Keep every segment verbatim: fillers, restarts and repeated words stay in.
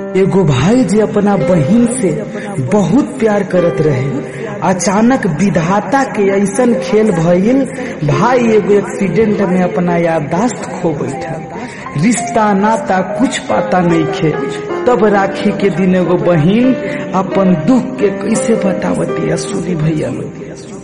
एगो भाई जे अपना बहिन से बहुत प्यार करत रहे, अचानक विधाता के ऐसन खेल भइल, भाई एगो एक्सीडेंट में अपना याददाश्त खो बैठा। रिश्ता नाता कुछ पता नहीं खे। तब राखी के दिन एगो बहिन अपन दुख के कैसे बतावती सुनी भैया लोग।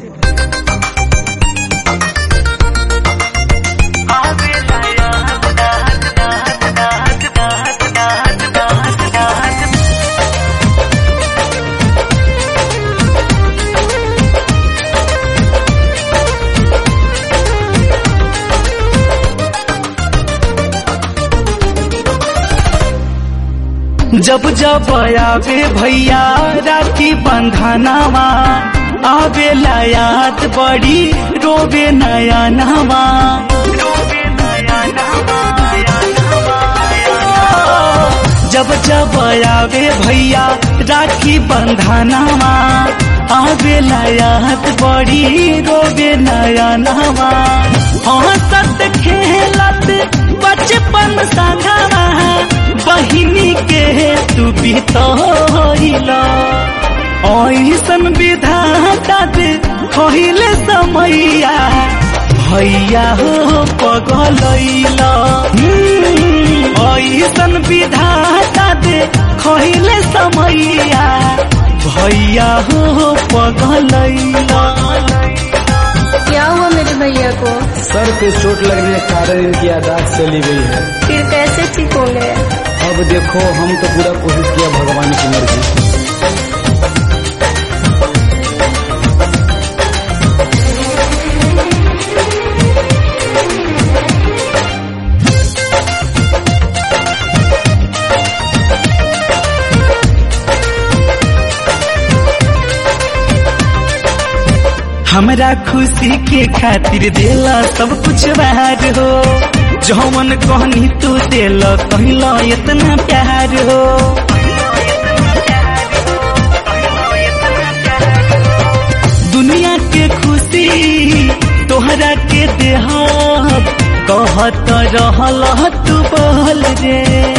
जब जब आवे भैया राखी बंधनवा, आवे याद बड़ी रोवे नया नवा। जब जब आवे भैया राखी बंधनवा, आवे याद बड़ी रोवे नया नवा। हंसत खेलत बचपन संगवा, बहिनी के तू बितैला। ऐसन विधाता दे कहिले समैया, भैया हो पगलैला। ऐसन विधाता दे कहिले समैया, भैया हो पगलैला। क्या हुआ मेरे भैया को? सर पे चोट लगने के कारण इनकी याददाश्त चली गई है। फिर कैसे ठीक होंगे? अब देखो, हम तो पूरा कोशिश किया, भगवान की मर्जी। हमरा खुशी के खातिर देला सब कुछ बाहर हो, जौवन कहनी तू देला कहला इतना प्यार हो। दुनिया के खुशी तोहरा के देहब, कहत रहल तू बोल रे।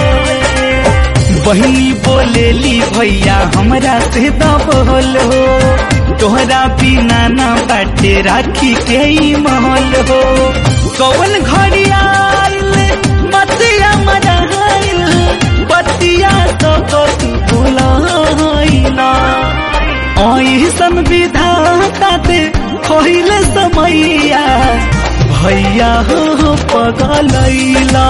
बहिनी बोलेली भैया हमरा से दबोल हो, तोहरा बिना ना बाटे राखी के ही महल हो। कौन घड़ियाल बतिया मरहाइल, बतिया तो तू भुलाइला। ऐसन विधाता दे कहिले समैया, भैया हो पगलैला।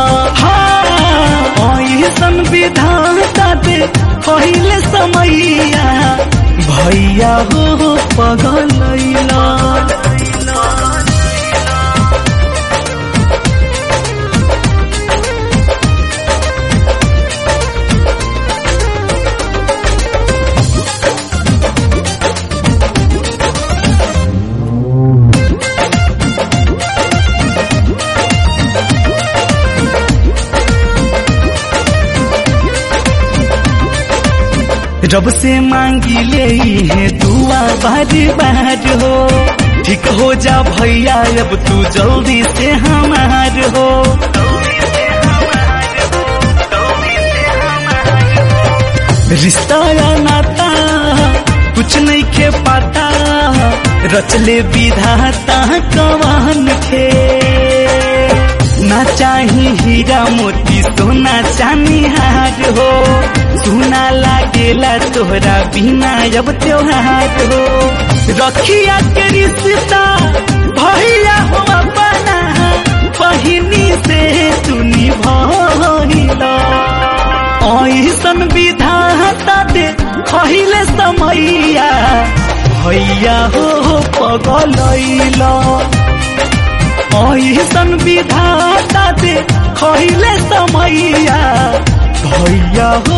ऐसन विधाता दे कहिले समैया, भैया हो पगलैला। रब से मांगी ले है दुआ बार बार हो, ठीक हो जा भैया अब तू जल्दी से हमार हो। रिश्ता या नाता कुछ नहीं के पता, रचले विधाता कवान के। ना चाही हीरा मोती सोना चांदी हार हो, सुना लागेला तोहरा बिना जब त्योहार हो। रखिया के रिश्ता भैया हो अपना, बहिनी से तू निभाइला। ऐसन विधाता दे कहिले समैया, भैया हो पगलैला। ऐसन विधाता दे कहिले समैया, भैया हो